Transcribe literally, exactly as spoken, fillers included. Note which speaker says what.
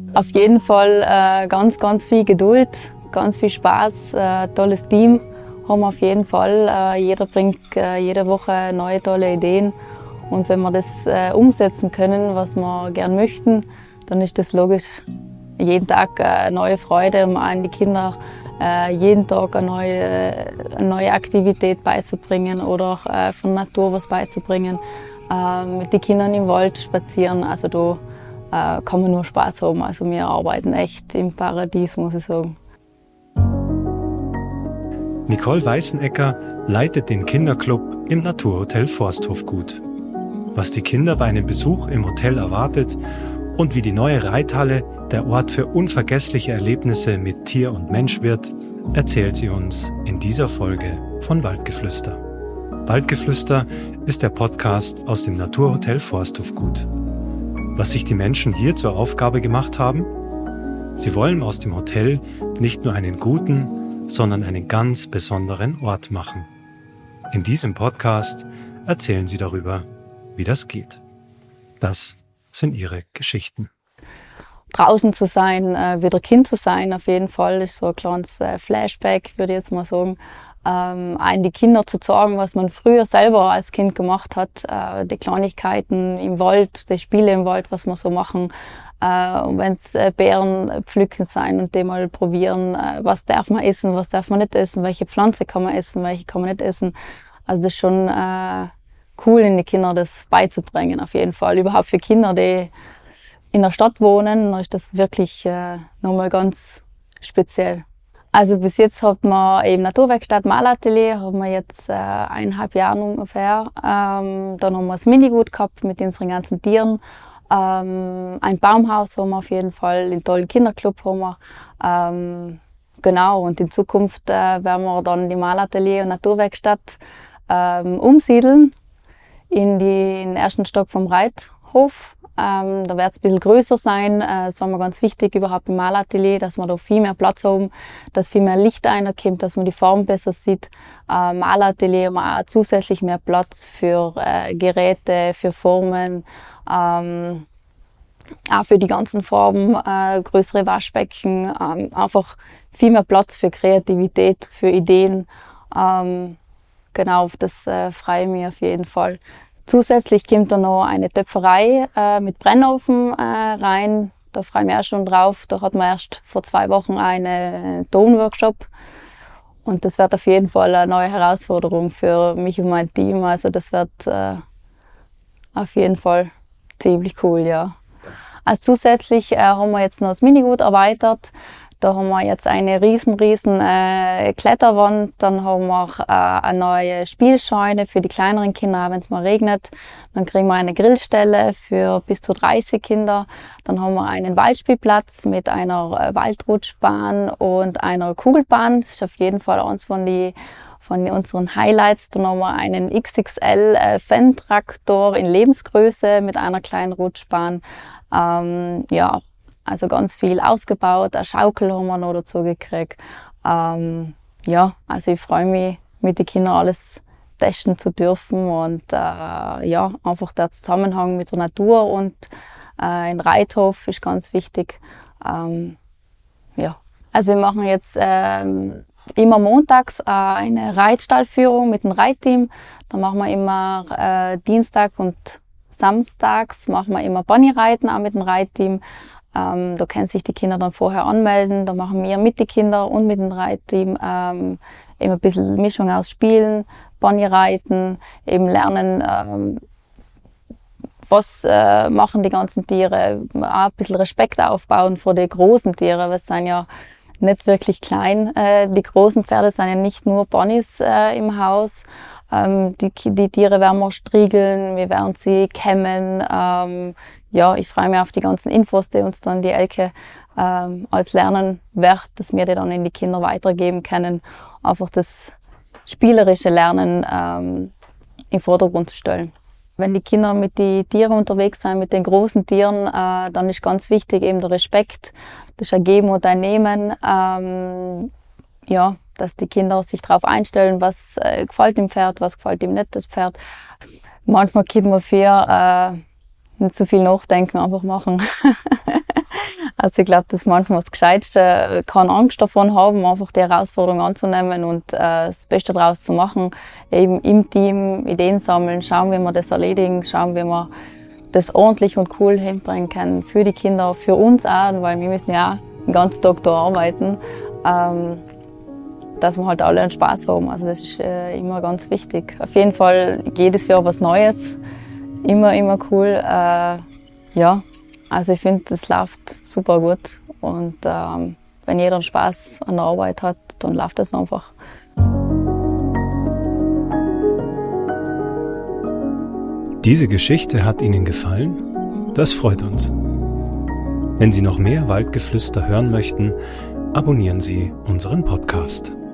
Speaker 1: Auf jeden Fall äh, ganz, ganz viel Geduld, ganz viel Spaß, äh, tolles Team haben wir auf jeden Fall. Äh, jeder bringt äh, jede Woche neue tolle Ideen und wenn wir das äh, umsetzen können, was wir gern möchten, dann ist das logisch. Jeden Tag eine neue Freude, um an die Kinder äh, jeden Tag eine neue, eine neue Aktivität beizubringen oder auch äh, von Natur was beizubringen. Äh, mit den Kindern im Wald spazieren, also da äh, kann man nur Spaß haben. Also wir arbeiten echt im Paradies, muss ich sagen.
Speaker 2: Nicole Weißenecker leitet den Kinderclub im Naturhotel Forsthofgut. Was die Kinder bei einem Besuch im Hotel erwartet und wie die neue Reithalle der Ort für unvergessliche Erlebnisse mit Tier und Mensch wird, erzählt sie uns in dieser Folge von Waldgeflüster. Waldgeflüster ist der Podcast aus dem Naturhotel Forsthofgut. Was sich die Menschen hier zur Aufgabe gemacht haben? Sie wollen aus dem Hotel nicht nur einen guten, sondern einen ganz besonderen Ort machen. In diesem Podcast erzählen sie darüber, wie das geht. Das sind ihre Geschichten.
Speaker 1: Draußen zu sein, äh, wieder Kind zu sein, auf jeden Fall, ist so ein kleines äh, Flashback, würde ich jetzt mal sagen. Ähm, einen die Kinder zu zeigen, was man früher selber als Kind gemacht hat, äh, die Kleinigkeiten im Wald, die Spiele im Wald, was wir so machen. Äh, und wenn es äh, Beeren pflücken sein und die mal probieren, äh, was darf man essen, was darf man nicht essen, welche Pflanze kann man essen, welche kann man nicht essen. Also das ist schon äh, cool, in die Kinder das beizubringen, auf jeden Fall. Überhaupt für Kinder, die in der Stadt wohnen, ist das wirklich äh, nochmal ganz speziell. Also bis jetzt hat man eben Naturwerkstatt, Malatelier, haben wir jetzt äh, eineinhalb Jahre ungefähr. Ähm, dann haben wir das Minigut gehabt mit unseren ganzen Tieren. Ähm, ein Baumhaus haben wir auf jeden Fall, den tollen Kinderclub haben wir. Ähm, genau, und in Zukunft äh, werden wir dann die Malatelier und Naturwerkstatt ähm, umsiedeln in, die, in den ersten Stock vom Reithof. Ähm, da wird es ein bisschen größer sein. Äh, das war mir ganz wichtig überhaupt im Malatelier, dass wir da viel mehr Platz haben, dass viel mehr Licht reinkommt, dass man die Form besser sieht. Äh, Malatelier haben wir auch zusätzlich mehr Platz für äh, Geräte, für Formen, ähm, auch für die ganzen Farben, äh, größere Waschbecken, ähm, einfach viel mehr Platz für Kreativität, für Ideen. Ähm, genau, auf das äh, freue ich mich auf jeden Fall. Zusätzlich kommt da noch eine Töpferei äh, mit Brennofen äh, rein. Da freue ich mich auch schon drauf. Da hatten wir erst vor zwei Wochen einen Tonworkshop. Und das wird auf jeden Fall eine neue Herausforderung für mich und mein Team. Also das wird äh, auf jeden Fall ziemlich cool, ja. Also zusätzlich äh, haben wir jetzt noch das Minigut erweitert. Da haben wir jetzt eine riesen, riesen äh, Kletterwand. Dann haben wir äh, eine neue Spielscheune für die kleineren Kinder, wenn es mal regnet. Dann kriegen wir eine Grillstelle für bis zu dreißig Kinder. Dann haben wir einen Waldspielplatz mit einer äh, Waldrutschbahn und einer Kugelbahn. Das ist auf jeden Fall eins von, die, von unseren Highlights. Dann haben wir einen X X L äh, Fenntraktor in Lebensgröße mit einer kleinen Rutschbahn. Ähm, ja, Also ganz viel ausgebaut, eine Schaukel haben wir noch dazu gekriegt. Ähm, ja, also ich freue mich, mit den Kindern alles testen zu dürfen und äh, ja, einfach der Zusammenhang mit der Natur und äh, ein Reithof ist ganz wichtig. Ähm, ja. Also wir machen jetzt ähm, immer montags äh, eine Reitstallführung mit dem Reitteam. Da machen wir immer äh, Dienstag und samstags machen wir immer Ponyreiten auch mit dem Reitteam. Ähm, da können sich die Kinder dann vorher anmelden. Da machen wir mit den Kindern und mit dem Reitteam ähm, eben ein bisschen Mischung aus Spielen, Ponyreiten, eben lernen, ähm, was äh, machen die ganzen Tiere, auch ein bisschen Respekt aufbauen vor den großen Tieren, weil es sind ja nicht wirklich klein. Äh, die großen Pferde sind ja nicht nur Ponys äh, im Haus. Ähm, die, die Tiere werden wir striegeln, wir werden sie kämmen. Ähm, ja, ich freue mich auf die ganzen Infos, die uns dann die Elke ähm, als Lernen wird, dass wir die dann in die Kinder weitergeben können. Einfach das spielerische Lernen ähm, im Vordergrund zu stellen. Wenn die Kinder mit den Tieren unterwegs sind, mit den großen Tieren, äh, dann ist ganz wichtig eben der Respekt, das Ergeben und ein Nehmen. Ähm, ja, dass die Kinder sich darauf einstellen, was äh, gefällt dem Pferd, was gefällt ihm nicht, das Pferd. Manchmal gibt man für äh, nicht zu viel nachdenken, einfach machen. Also ich glaube, das ist manchmal das Gescheiteste, keine Angst davon haben, einfach die Herausforderung anzunehmen und äh, das Beste daraus zu machen. Eben im Team Ideen sammeln, schauen, wie wir das erledigen, schauen, wie wir das ordentlich und cool hinbringen können für die Kinder, für uns auch, weil wir müssen ja auch den ganzen Tag da arbeiten, ähm, dass wir halt alle einen Spaß haben. Also das ist äh, immer ganz wichtig. Auf jeden Fall jedes Jahr was Neues, immer, immer cool. Äh, ja, also ich finde, das läuft super gut und ähm, wenn jeder einen Spaß an der Arbeit hat, dann läuft das einfach.
Speaker 2: Diese Geschichte hat Ihnen gefallen? Das freut uns. Wenn Sie noch mehr Waldgeflüster hören möchten, abonnieren Sie unseren Podcast.